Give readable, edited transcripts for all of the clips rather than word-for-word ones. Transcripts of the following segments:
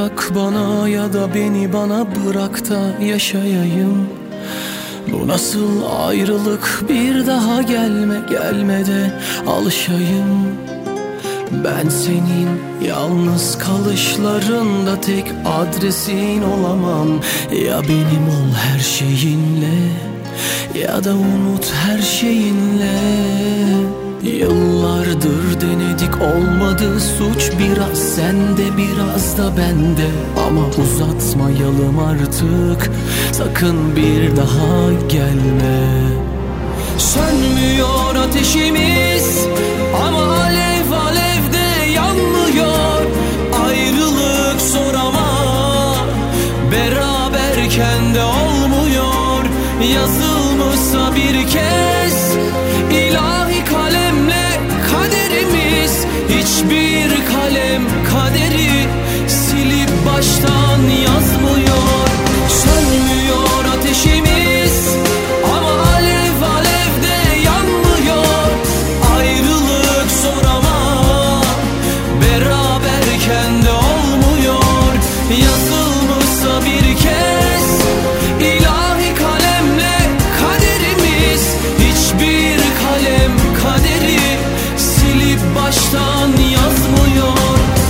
bırak bana ya da beni bana bırak da yaşayayım. Bu nasıl ayrılık, bir daha gelme de alışayım. Ben senin yalnız kalışlarında tek adresin olamam. Ya benim ol her şeyinle ya da unut her şeyinle. Yıllardır denedik, olmadı, suç biraz sende biraz da bende. Ama uzatmayalım artık, sakın bir daha gelme. Sönmüyor ateşimiz ama alev alevde yanmıyor. Ayrılık zor ama beraberken de olmuyor. Yazılmışsa bir kez ilahi kalemle kaderimiz, hiçbir kalem kaderi silip baştan yazmıyor. Sönmüyor ateşimiz ama alev alevde yanmıyor. Ayrılık zor ama beraberken de olmuyor. Yazılmışsa bir kez ilahi kalemle kaderimiz, hiçbir kalem kaderi silip baştan yazmıyor.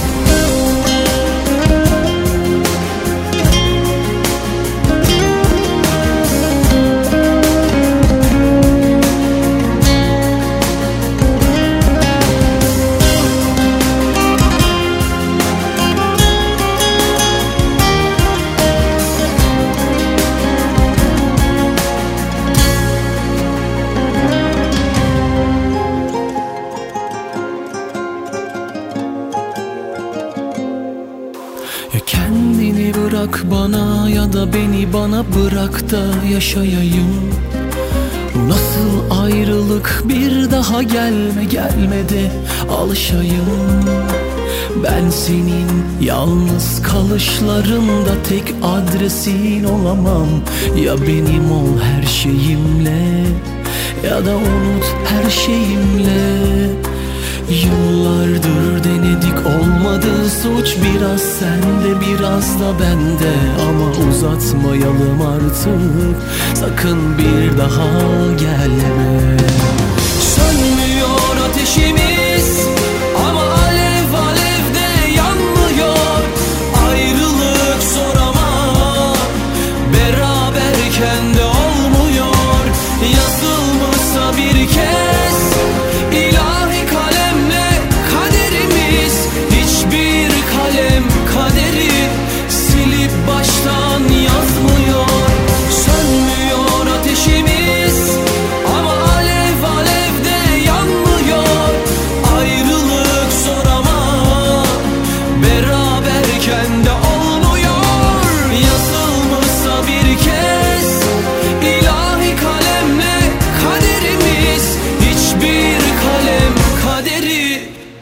Ya kendini bırak bana ya da beni bana bırak da yaşayayım. Bu nasıl ayrılık, bir daha gelme de alışayım. Ben senin yalnız kalışlarında tek adresin olamam. Ya benim ol her şeyimle ya da unut her şeyimle. Yıllardır denedik, olmadı, suç biraz sende biraz da bende. Ama uzatmayalım artık, sakın bir daha gelme. Sönmüyor ateşimiz ama alev alevde yanmıyor. Ayrılık zor ama beraberken de olmuyor. Yazılmışsa bir kez ilahi kalemle kaderimiz, hiçbir kalem kaderi silip baştan yazmıyor. Sönmüyor ateşimiz ama alev alevde yanmıyor. Ayrılık zor ama beraberken de olmuyor. Yazılmışsa bir kez ilahi kalemle kaderimiz, hiçbir kalem kaderi.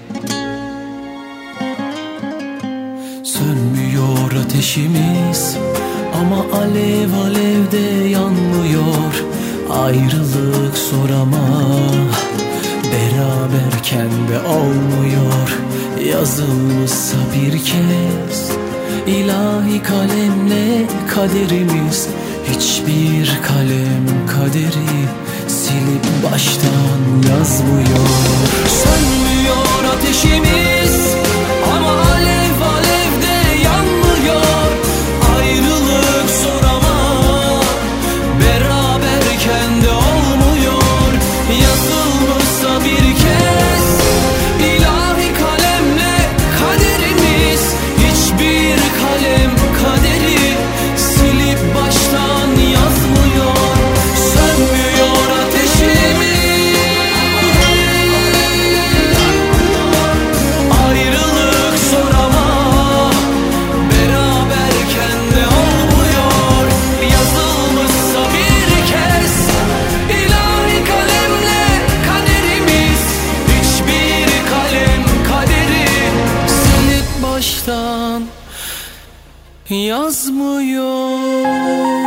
Sönmüyor ateşimiz ama alev alevde yanmıyor. Ayrılık zor ama beraberken de olmuyor. Yazılmışsa bir kez ilahi kalemle kaderimiz, hiçbir kalem kaderi silip baştan yazmıyor. Sönmüyor ateşimiz ama alev alevde yanmıyor. Ayrılık zor ama beraberken de olmuyor. Yazılmışsa bir kez ilahi kalemle kaderimiz, hiçbir kalem kaderi silip baştan yazmıyor. Sönmüyor ateşimiz, ayrılık zor ama beraberken de olmuyor. Yazılmışsa bir kez ilahi kalemle kaderimiz, hiçbir kalem kaderi silip baştan yazmıyor.